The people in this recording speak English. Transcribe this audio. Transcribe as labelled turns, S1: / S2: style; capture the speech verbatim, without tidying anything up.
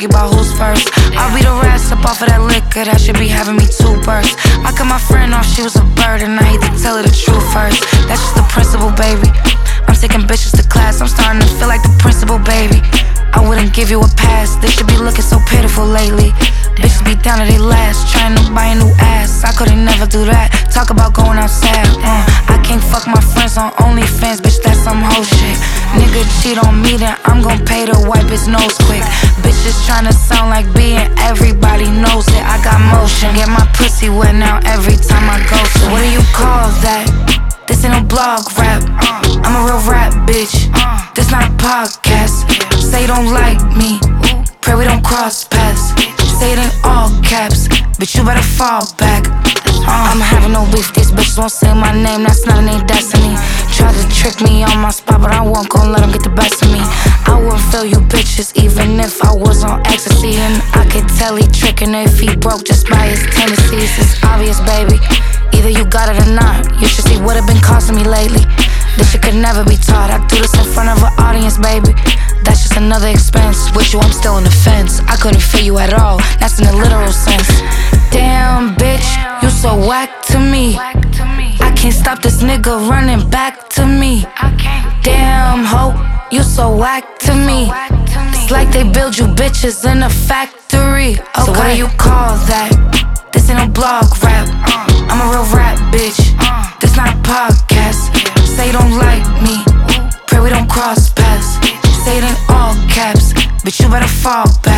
S1: argue about who's first. I'll be the rest up off of that liquor, that should be having me two bursts. I cut my friend off, she was a bird, and I hate to tell her the truth first. That's just the principle, baby. I'm taking bitches to class, I'm starting to feel like the principal, baby. I wouldn't give you a pass, they should be looking so pitiful lately. Bitches be down to they last, trying to buy a new ass. I couldn't never do that, talk about going outside. uh, I can't fuck my friends on OnlyFans, bitch, that's some hoe shit. Nigga cheat on me, then I'm gon' pay to wipe his nose quick. Bitches tryna sound like B and everybody knows it. I got motion, get my pussy wet now every time I go. So what do you call that? This ain't no blog rap, I'm a real rap bitch. This not a podcast. Say you don't like me, pray we don't cross paths. Say it in all caps, bitch, you better fall back. uh, I'm having no beef, these bitches won't say my name, that's not in their destiny. Try to trick me on my spot, but I won't gon' let them get the best of me. I wouldn't feel you bitches even if I was on ecstasy. And I could tell he trickin' if he broke just by his tendencies. It's obvious, baby, either you got it or not. You should see what it been costing me lately. This shit could never be taught. I do this in front of an audience, baby. That's just another expense. With you, I'm still on the fence. I couldn't feel you at all, that's in the literal sense. Damn, bitch, you so whack to me. I can't stop this nigga running back to me. Damn, ho, you so whack to me. It's like they build you bitches in a factory. Okay. So what do you call that? This ain't no blog rap, I'm a real rap bitch. This not a podcast. Say you don't like me, pray we don't cross paths. Say it in all caps, bitch, you better fall back.